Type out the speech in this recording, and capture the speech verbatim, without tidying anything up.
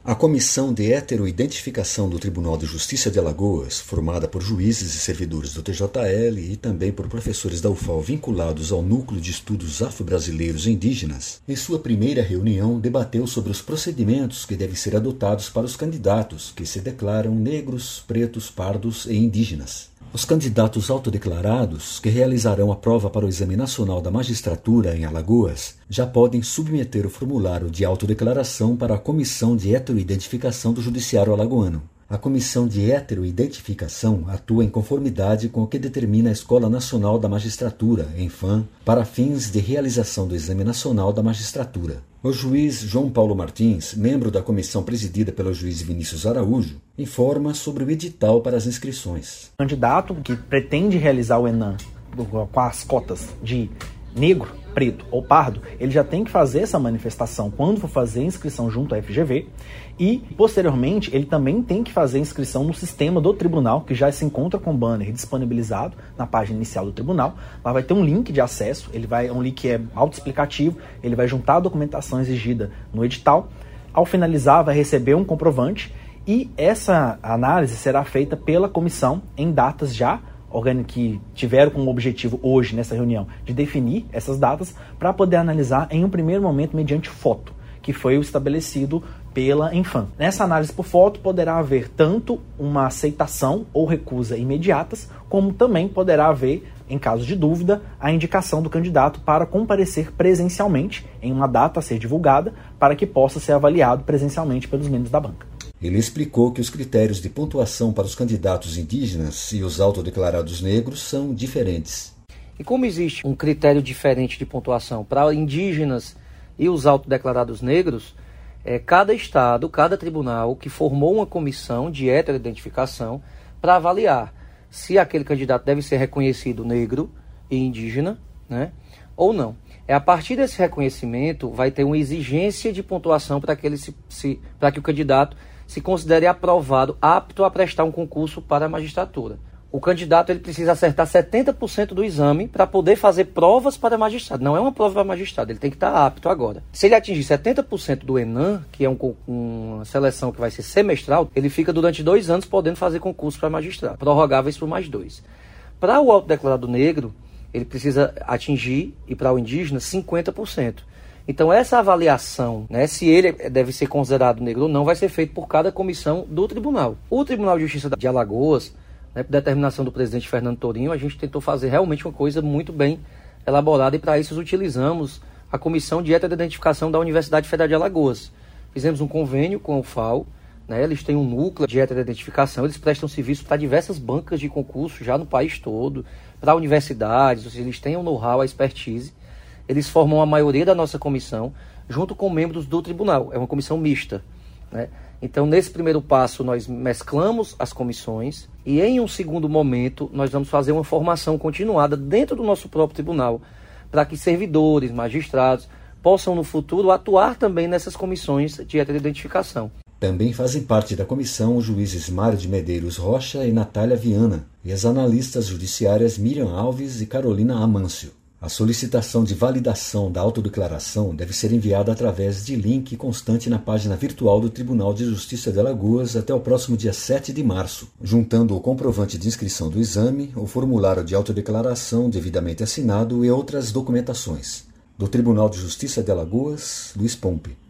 A Comissão de Heteroidentificação do Tribunal de Justiça de Alagoas, formada por juízes e servidores do T J L e também por professores da U F A L vinculados ao Núcleo de Estudos Afro-Brasileiros e Indígenas, em sua primeira reunião debateu sobre os procedimentos que devem ser adotados para os candidatos que se declaram negros, pretos, pardos e indígenas. Os candidatos autodeclarados, que realizarão a prova para o Exame Nacional da Magistratura em Alagoas, já podem submeter o formulário de autodeclaração para a Comissão de Heteroidentificação do Judiciário Alagoano. A Comissão de Heteroidentificação atua em conformidade com o que determina a Escola Nacional da Magistratura, ENFAM, para fins de realização do Exame Nacional da Magistratura. O juiz João Paulo Martins, membro da comissão presidida pelo juiz Vinícius Araújo, informa sobre o edital para as inscrições. O candidato que pretende realizar o ENAM com as cotas de negro, preto ou pardo, ele já tem que fazer essa manifestação quando for fazer a inscrição junto à F G V e, posteriormente, ele também tem que fazer a inscrição no sistema do tribunal, que já se encontra com o banner disponibilizado na página inicial do tribunal. Lá vai ter um link de acesso, ele vai, é um link que é autoexplicativo, ele vai juntar a documentação exigida no edital. Ao finalizar, vai receber um comprovante e essa análise será feita pela comissão em datas já que tiveram como objetivo hoje, nessa reunião, de definir essas datas para poder analisar em um primeiro momento mediante foto, que foi o estabelecido pela ENFAM. Nessa análise por foto poderá haver tanto uma aceitação ou recusa imediatas, como também poderá haver, em caso de dúvida, a indicação do candidato para comparecer presencialmente em uma data a ser divulgada para que possa ser avaliado presencialmente pelos membros da banca. Ele explicou que os critérios de pontuação para os candidatos indígenas e os autodeclarados negros são diferentes. E como existe um critério diferente de pontuação para indígenas e os autodeclarados negros, é, cada estado, cada tribunal que formou uma comissão de heteroidentificação para avaliar se aquele candidato deve ser reconhecido negro e indígena, né, ou não. É a partir desse reconhecimento vai ter uma exigência de pontuação para que, ele se, se, para que o candidato se considere aprovado, apto a prestar um concurso para a magistratura. O candidato ele precisa acertar setenta por cento do exame para poder fazer provas para magistrado. Não é uma prova para magistrado, ele tem que estar apto agora. Se ele atingir setenta por cento do ENAM, que é um, uma seleção que vai ser semestral, ele fica durante dois anos podendo fazer concurso para magistrado, prorrogáveis por mais dois. Para o autodeclarado negro, ele precisa atingir, e para o indígena, cinquenta por cento. Então essa avaliação, né, se ele deve ser considerado negro ou não, vai ser feito por cada comissão do tribunal. O Tribunal de Justiça de Alagoas, né, por determinação do presidente Fernando Tourinho, a gente tentou fazer realmente uma coisa muito bem elaborada e para isso utilizamos a Comissão de Heteroidentificação da Universidade Federal de Alagoas. Fizemos um convênio com a U F A L, né, eles têm um núcleo de heteroidentificação, eles prestam serviço para diversas bancas de concurso já no país todo, para universidades, ou seja, eles têm o know-how, a expertise. Eles formam a maioria da nossa comissão, junto com membros do tribunal. É uma comissão mista, né? Então, nesse primeiro passo, nós mesclamos as comissões e, em um segundo momento, nós vamos fazer uma formação continuada dentro do nosso próprio tribunal, para que servidores, magistrados, possam, no futuro, atuar também nessas comissões de heteroidentificação. Também fazem parte da comissão os juízes Mário de Medeiros Rocha e Natália Viana, e as analistas judiciárias Miriam Alves e Carolina Amâncio. A solicitação de validação da autodeclaração deve ser enviada através de link constante na página virtual do Tribunal de Justiça de Alagoas até o próximo dia sete de março, juntando o comprovante de inscrição do exame, o formulário de autodeclaração devidamente assinado e outras documentações. Do Tribunal de Justiça de Alagoas, Luiz Pompe.